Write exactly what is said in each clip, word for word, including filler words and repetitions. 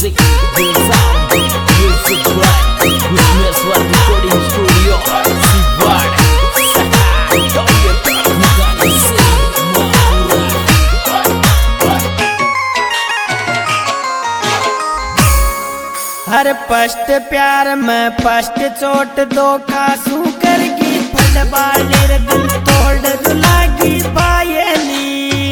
music, real sound, music right. Wismeswar recording studio, Siwad, Saha, Toyo, Mugani se Mahura. हर पश्त प्यार में पश्त चोट धोखा सू करगी फटबाले रे दिल तोड़ दुलागी पायली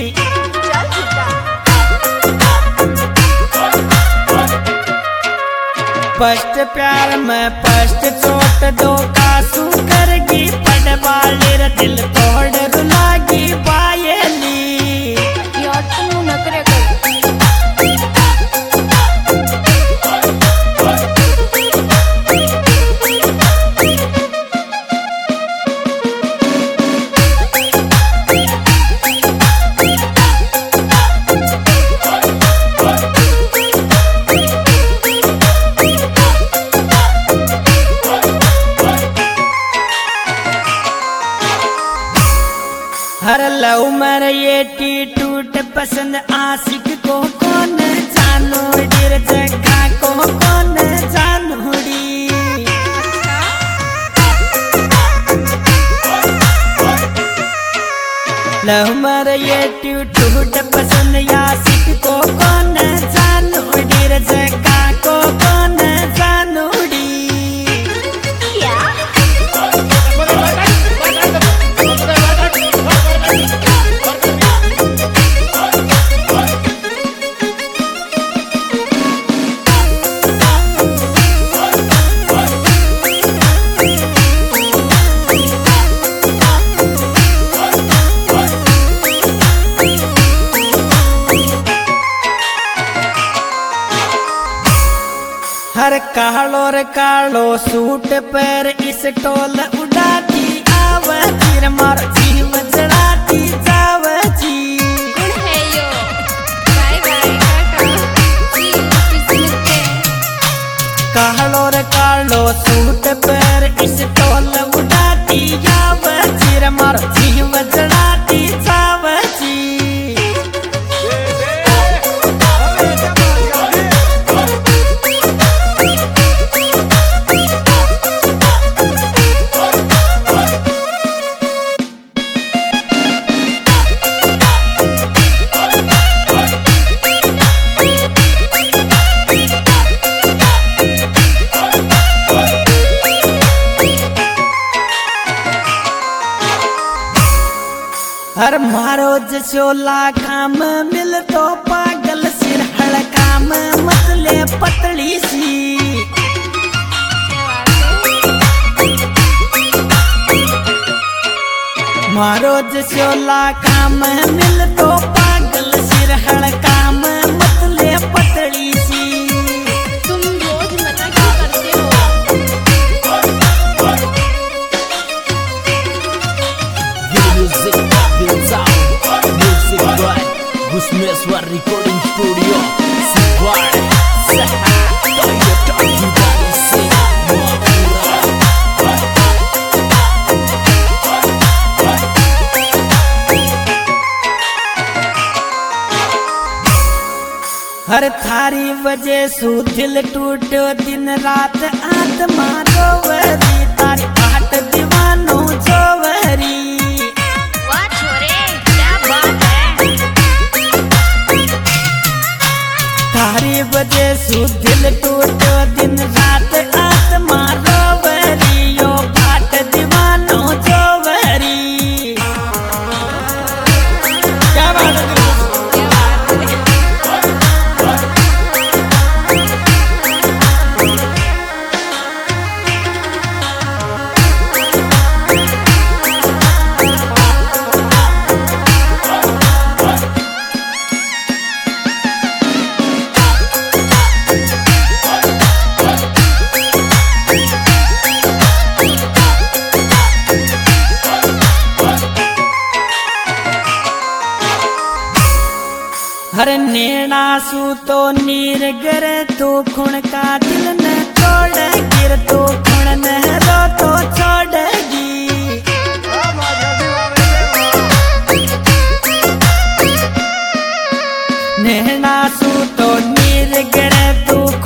पश्त प्यार में पश्त चोट धोखा सू करगी फटबाले रे दिल तोड़ दुलागी पायली यार तू नखरे कर हर लव मर ये टी टूट पसंद आशिक को कौन जानू डिर जगह को कौन जानूड़ी लव मर ये टी टूट पसंद आशिक को कौन जानू डिर जगह को कौन जानूड़ी हर कालो रे कालो सूट पर इस टोल उड़ाती आवती मार जीव जड़ाती जावती है यो बाय बाय टाटा जी ऑफिस में कालो रे कालो सूट पर इस टोल उड़ाती आवती मार जीव जड़ाती जावती हर मारो जसोला काम मिल तो पागल सिर हड़काम मतले पतली सी मारो जसोला काम मिल तो पागल सिर हड़काम मतले पतली सी तुम रोज मना क्यों करते हो Music, real sound, music right. Wismeswar recording studio, Siwad, Saha, Toyo, Mugani se Mahura. हर थारी वजह सू दिल टूटो दिन रात आत्मा रोवरी तारी आठ दीवानो जोवरी वाह छोरे क्या बात है थारी वजह सू दिल टूटो दिन रात आत्मा रोवरी यो आठ दीवानो जोवरी क्या बात है हर नेना सू तो नीर गर तो खुण का दिल न तोड़ गिर तो खुण न रो तो छोड़गी नेना सू तो नीर गर तो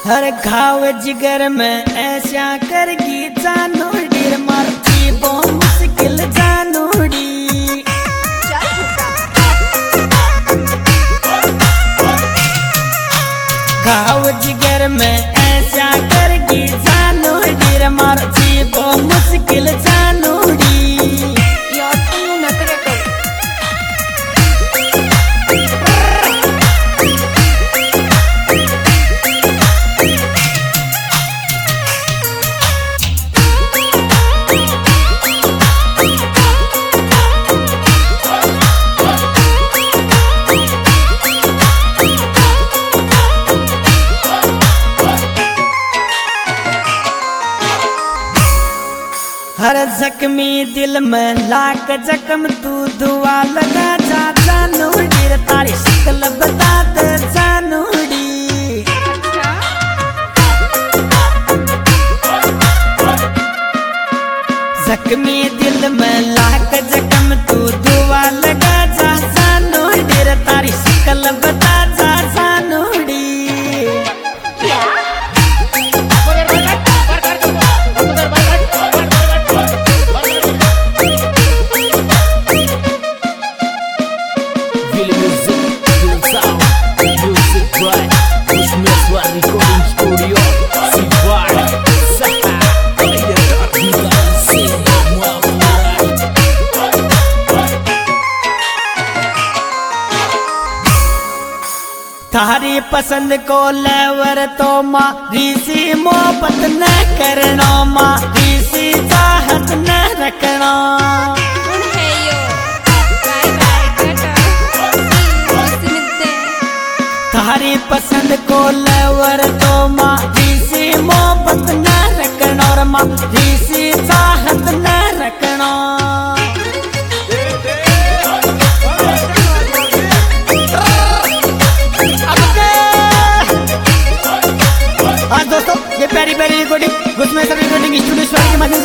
हर घाव जिगर में ऐसा करगी जानूडी मार जीवो मुश्किल जानूडी घाव जिगर में ऐसा करगी जानूडी मार जीवो मुश्किल जानूडी यार तू नखरे कर हर जख्मी दिल में लाख जख्म तू दुआ लगा जा जानूडी तारी शक्ल बता दे जानूडी जख्मी दिल में लाख जख्म तू दुआ लगा जा जानूडी तारी शक्ल बता जा जानूडी Feel music, feel sound, music right. Gusmeswar Recording Studio. Siwar, Saha, Toya Arjuna, Sema Muhammad. थारी पसंद को लेवर तो माँ ऋषि मोहब्बत न करना माँ ऋषि चाहत न रखना कौन है यो बाय बाय टाटा सी मिलते हैं थारी पसंद को लेवर तो माँ ऋषि मोहब्बत न रखना और माँ ऋषि चाहत न रखना आज दोस्तों ये प्यारी प्यारी रिकॉर्डिंग गुस्मेसर रिकॉर्डिंग स्टूडियो के माध्यम